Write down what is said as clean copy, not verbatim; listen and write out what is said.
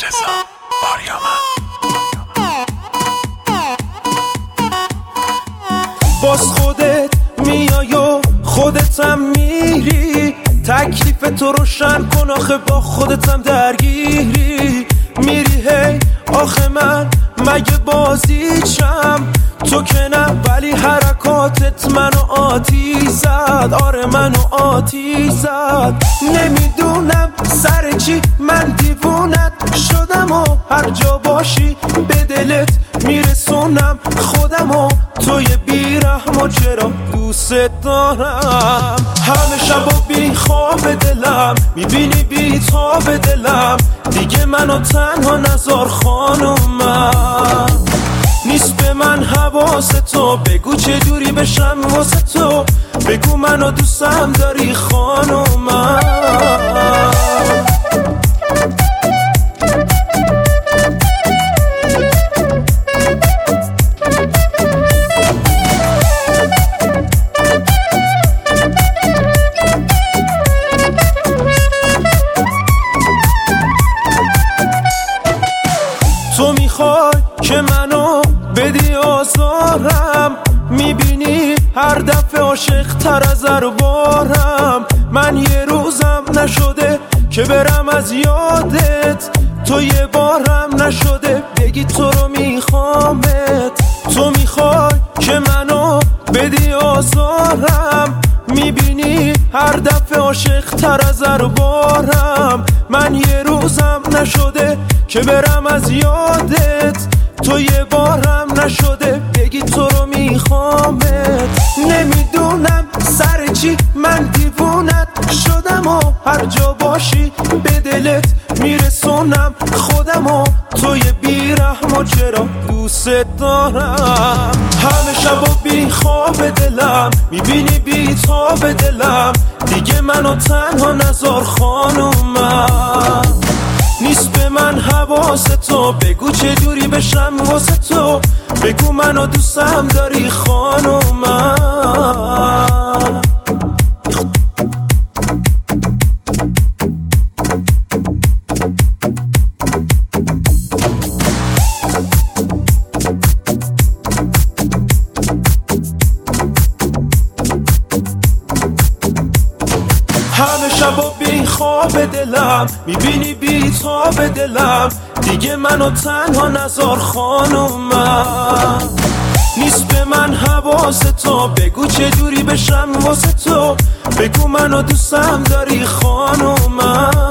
رضا آریامن. باز خودت میای و خودتم میری، تکلیف تو روشن کن آخه با خودتم درگیری. میری هی آخه من مگه بازیچم؟ تو که نه ولی حرکاتت منو آتیش زد، آره منو آتیش زد. نمیدونم سر چی من دیوونت شدم و هر جا باشی به دلت میرسونم خودم و توی بیرحم و چرا دوست دارم. همه شب و بی خواب دلم میبینی بی تاب دلم، دیگه منو تنها نذار خانومم. نیست به من حواس تو، بگو چه جوری بشم واسه تو، بگو منو دوستم داری خانومم. تو میخوای که منو بدی آزارم، میبینی هر دفعه عاشق تر از اربارم. من یه روزم نشده که برم از یادت، تو یه بارم نشده بگی تو رو میخوامت. تو میخوای که منو بدی آزارم، میبینی هر دفعه عاشق تر از اربارم. من یه روزم نشده که برم از یادت، تو یه بارم نشده بگی تو رو میخوامت. نمیدونم سر چی من دیوونت شدم و هر جا باشی به دلت میرسونم خودم و توی بیرحم و چرا دوست دارم. همه شب و بی خواب دلم میبینی بی تاب دلم، دیگه منو تنها نذار خانومم. نیست به من حواس تو، بگو چه جوری بشم واسه تو، بگو منو دوستم داری خانومم. همه شب و بی خواب دلم میبینی بی تاب دلم، دیگه منو تنها نذار خانومم. نیست به من حواس تو، بگو چه جوری بشم واسه تو، بگو منو دوستم داری خانومم.